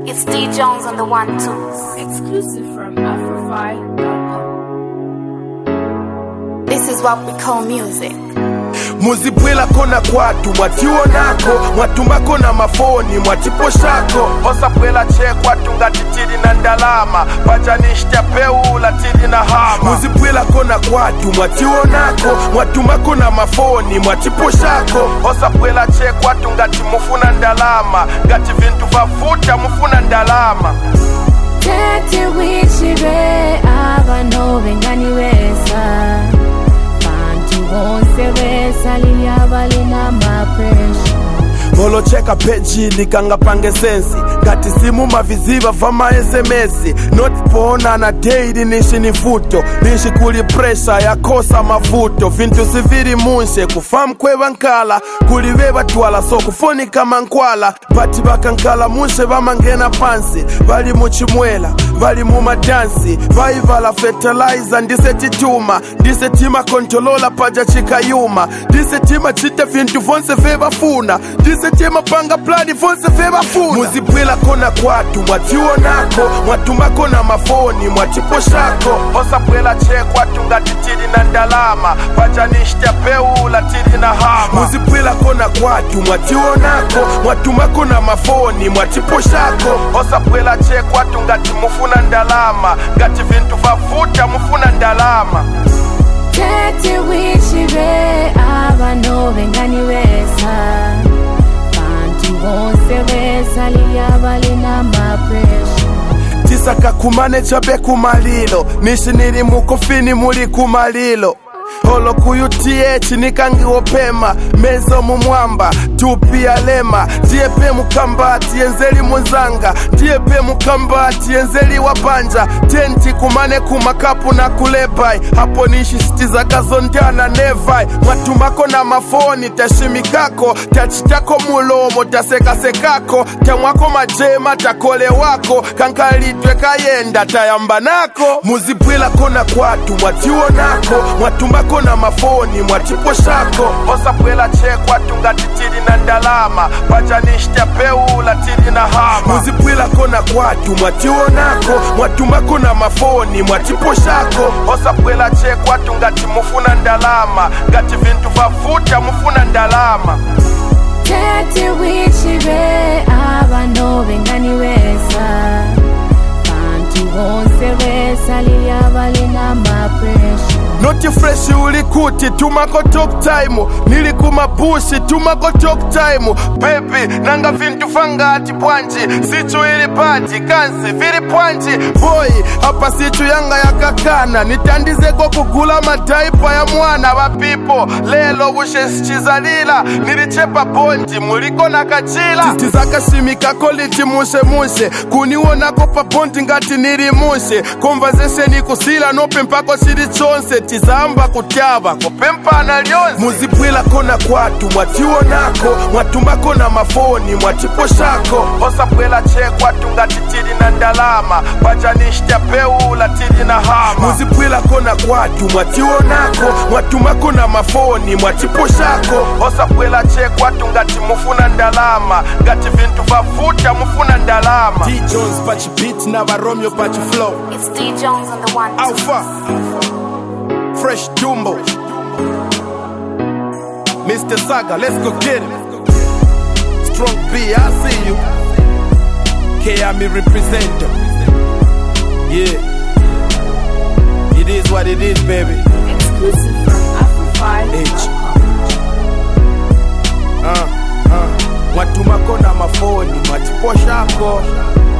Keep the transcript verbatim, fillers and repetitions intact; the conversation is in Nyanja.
It's D Jones on the one two. Exclusive from Afrofy dot com. This is what we call music. Muzibwela kona kwatu mwationako mwatumako na mafoni mwatiposhako osabwela chekwa tungatitiri na ndalama pajanishtia peula tiri na hama Muzibwela kona kwatu mwationako mwatumako na mafoni mwatiposhako osabwela chekwa tungati mufuna ndalama gati vintu vafuta mufuna ndalama Tete wichire abano bengani wesa Wonse wesa liyabali na mapresha Molo cheka peji likanga pange sensi Gati simu maviziva vama S M S Not pona na daily nishi ni futo Nishi kuli pressure ya kosa mafuto Vintu siviri munshe kufam kwewa nkala Kuliweba tuwala so kufoni kama nkwala Pati baka nkala munshe vama ngena pansi Vali muchimwela, vali mumadansi Vaivala fertilizer ndise tituma Ndise tima kontolola paja chika yuma Ndise tima chite vintu vonse veba funa Ndise tima panga plani vonse veba funa Muzibwela kona kwatu mwationako mwatumako na mafoni mwatiposhako osabwela chekwa tungatitiri na ndalama pajanishtia peula tiri na hama Muzibwela kona kwatu mwationako mwatumako na mafoni mwatiposhako osabwela chekwa tungati mufuna ndalama gati vintu vafuta mufuna ndalama Tete wichire abano bengani wesa Wonse wesa liyabali na mapresha Tisaka kumane chabe kumalilo Nishi niri mukofini muli kumalilo Holo kuyu T H nikangi opema Mezo mumwamba, tupi alema Tiepe mukamba, tienzeli munzanga Tiepe mukamba, tienzeli wabanja Tenti kumane kumakapu na kulebai Hapo nishi stiza kazondana nevai Matumako na mafoni, tashimikako Tachitako mulomo, taseka sekako Temwako majema, takole wako Kankalitwe kayenda, tayambanako Muzibwela kona kwatu, mwationako Mwatumako na mafoni mwatiposhako osabwela chekwa tungatitiri na ndalama pajanishtia peula tiri na hama Muzibwela kona kwatu mwationako mwatumako na mafoni mwatiposhako osabwela chekwa tungati mufuna ndalama gati vintu vafuta mufuna ndalama Tete wichire abano bengani wesa Wonse wesa liyabali na mapresha Noti fresh ulikuti tumako talk time Nili kumabushi tumako talk time Baby nanga vintu fangati pwanji Sichu ili pati kansi viri pwanji Boy hapa sichu yanga ya kakana Nitandize kwa kugula mataipa ya mwana wa pipo Lelo ushe chizalila Nilichepa bonji muliko na kachila Tizaka shimika koliti mushe mushe Kuniwona kopa bonji ngati niri mushe Conversation ikusila nope mpako shiri chonse Tizamba kutyaba kupempa na lyonzi Muzibwela kona kwatu mwationako mwatumako na mafoni mwatiposhako osabwela chekwa tungatitiri na ndalama pajanishtia peula tiri na hama Muzibwela kona kwatu mwationako mwatumako na mafoni mwatiposhako osabwela chekwa tungati mufuna ndalama gati vintu vafuta mufuna ndalama D Jones pachi beat na Romeo pachi flow It's D Jones on the one two. Alpha Fresh Jumbo Mister Saga, let's go get him. Strong B, I see you. K-Ami representer. Yeah. It is what it is, baby. Exclusive from Afrofy dot com. Uh, uh. Mwatumako na mafoni, mwatiposhako